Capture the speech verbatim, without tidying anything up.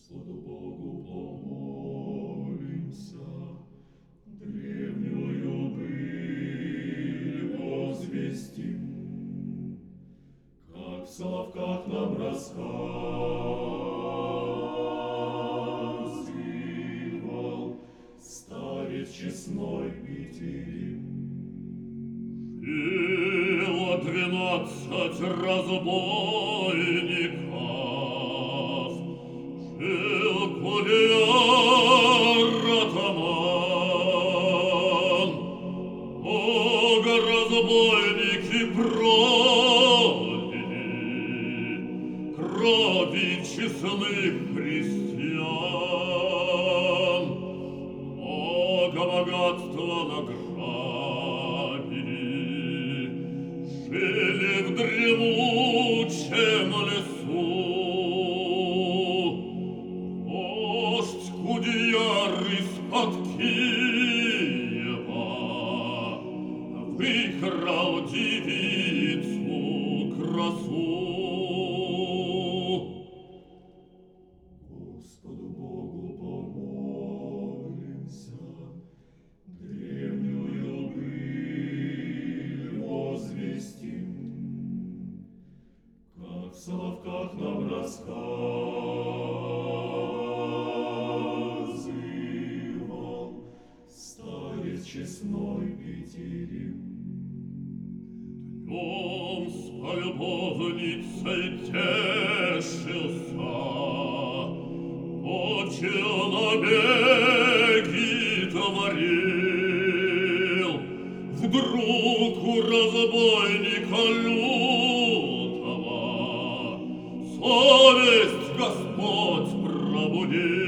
Господу Богу помолимся, древнюю быль возвестим, как в совках нам рассказывал старец честной Петерим. Было двенадцать разбойников, жил Кудеяр-атаман. Бога разбойники пролили крови честных христиан, много богатства награбили, жили в дремучем лесу. Вождь Кудеяр из-под Киева выкрал девицу красу. Господу Богу помолимся, древнюю быль возвестим, как в совках нам рассказывал старец честной Петерим. Днем с полюбовницей тешился, ночью набеги творил. Вдруг у разбойника лютого совесть Господь пробудил.